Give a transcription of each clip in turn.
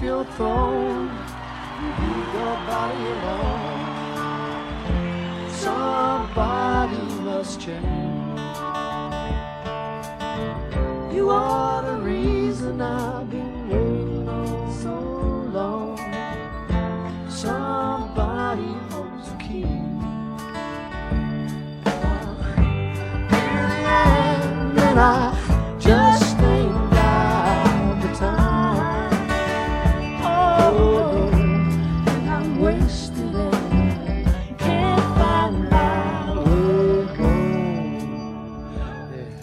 your throne, leave your body alone. Somebody must change. You are the reason I've been waiting on so long. Somebody holds the key. In the end, and I just ain't got the time. Oh, and I'm wasted and I can't find my way home. Yeah.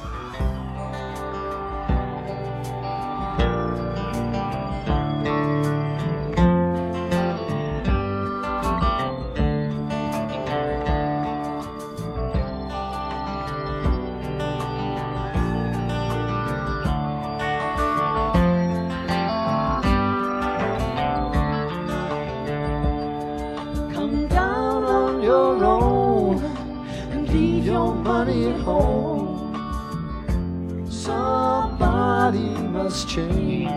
Come down on your own and leave your money at home. Somebody must change.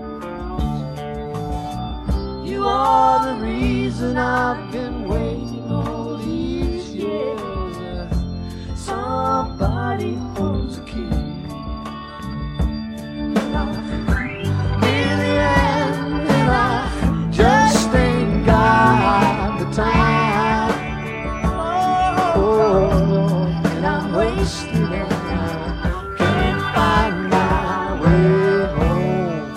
You are the reason I've been waiting all these years. Somebody holds the key. In the end, and I just ain't got the time. Oh, and I'm wasted and I can't find my way home.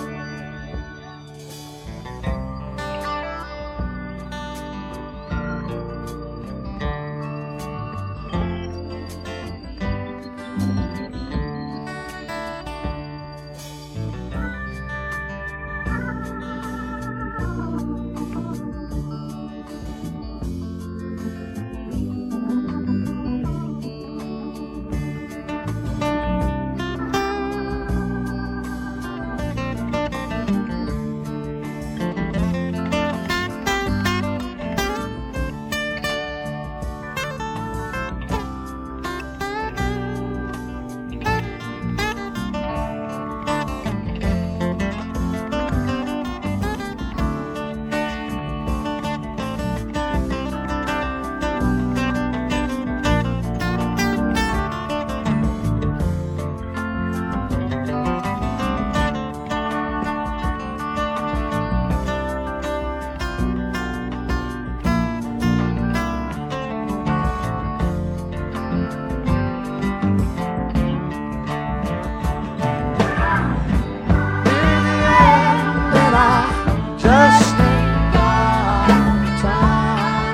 Just ain't got the time.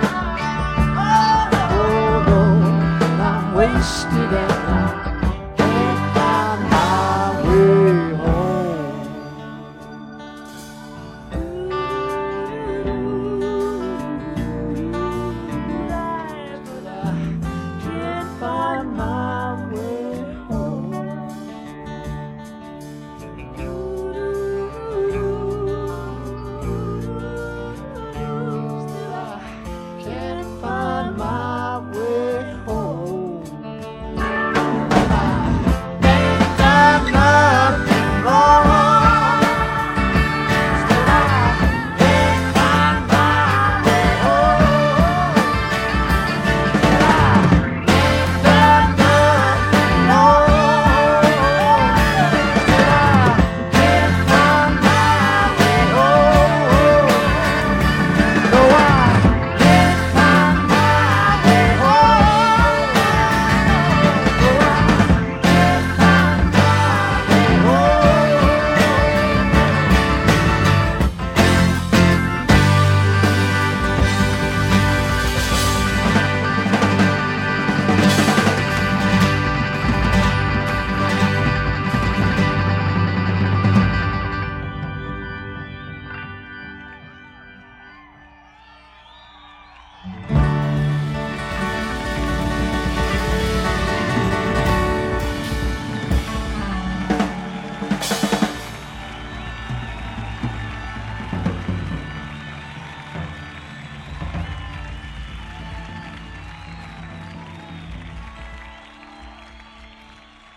Oh, no, and I'm wasted and I can't find my way home. But I can't find my way home. Still I can't find my way home. Ain't done nothing wrong. Still I can't find my way home. Still I ain't done nothing wrong. Still I can't find my way home. No, I can't find my way home. No, I can't find my way home.